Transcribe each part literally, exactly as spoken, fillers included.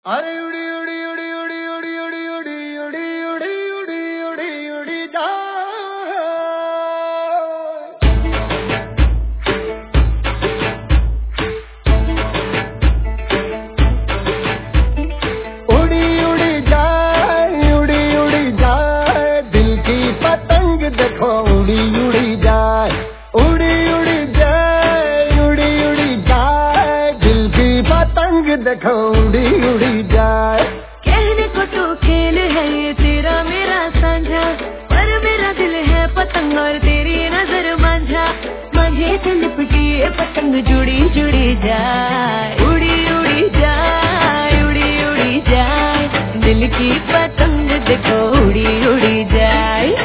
अरे उड़ी उड़ी उड़ी उड़ी उड़ी उड़ी उड़ी उड़ी उड़ी उड़ी उड़ी उड़ी जा उड़ी उड़ी जाए उड़ी उड़ी जाए दिल की पतंग देखो उड़ी उड़ी जाए उड़ी उड़ी जाए उड़ी उड़ी जाए दिल की पतंग देखो उड़ी उड़ी जाए। कहने को तो खेल है ये तेरा मेरा साझा, पर मेरा दिल है पतंग और तेरी नजर मांझा। मांझे से लिपटी ये पतंग जुड़ी जुड़ी जाए उड़ी उड़ी जाए उड़ी उड़ी जाए दिल की पतंग देखो उड़ी उड़ी जाए।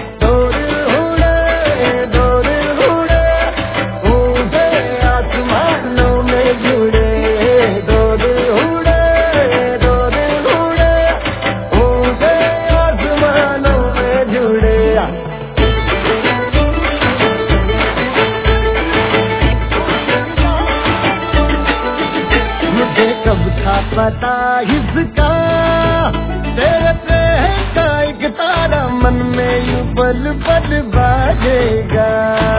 कब था पता इसका तेरे प्रेम का एक तारा मन में यूं पल पल बाजेगा।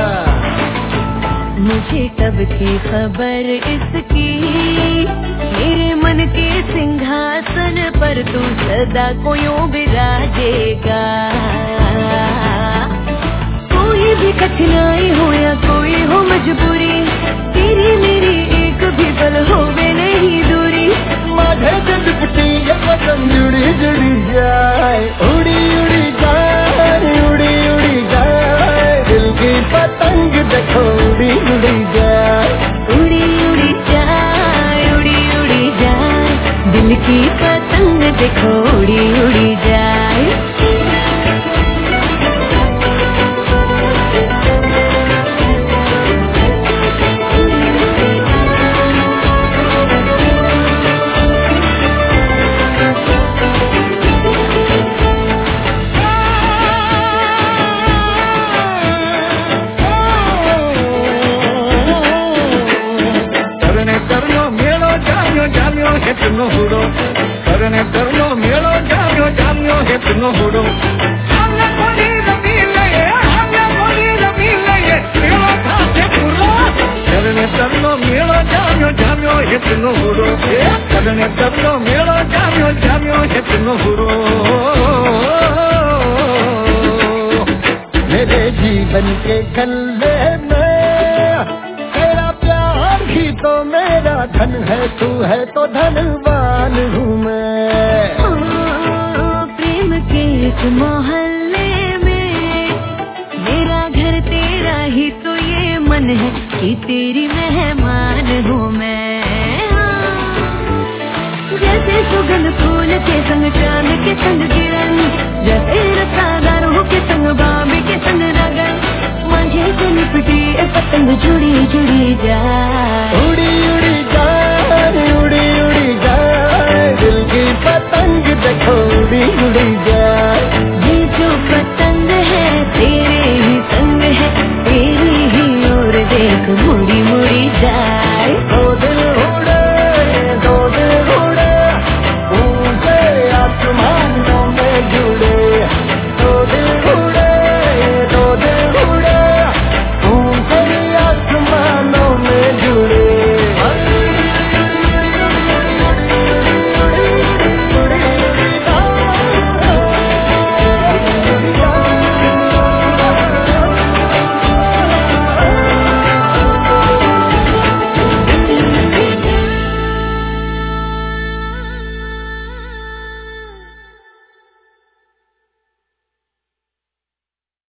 मुझे कब थी खबर इसकी मेरे मन के सिंहासन पर तू सदा को यूं विराजेगा। कोई भी कठिनाई हो या कोई हो मजबूरी तेरी मेरी एक भी पल होवे नहीं दूरी। माझे से लिपटी ये पतंग जुड़ी जुड़ी जाए उड़ी उड़ी जाए उड़ी उड़ी जाए दिल की पतंग देखो उड़ी उड़ी जाए उड़ी उड़ी जाए उड़ी उड़ी जाए दिल की पतंग देखो उड़ी उड़ी जाए। હેતનો હુડો કરને કરનો મેળો જામ્યો જામ્યો હેતનો હુડો આમને કોની રમી લઈએ આમને કોની રમી લઈએ મેળો થાશે પૂરો કરને કરનો મેળો જામ્યો જામ્યો હેતનો હુડો કરને કરનો મેળો જામ્યો જામ્યો હેતનો હુડો। मेरे जीवन के गले में तेरा प्यार ही तो मेरा धन है तू है तो धनवान हूँ मैं। प्रेम के इस मोहल्ले में मेरा घर तेरा ही तो ये मन है कि तेरी मेहमान हूँ मैं। जैसे सुगंध फूल के संग चांद के संग किरण जैसे रसादारों के संग बाबी के संग लगन मुझे से लिपटी पतंग जुड़ी जुड़ी जाए उड़ी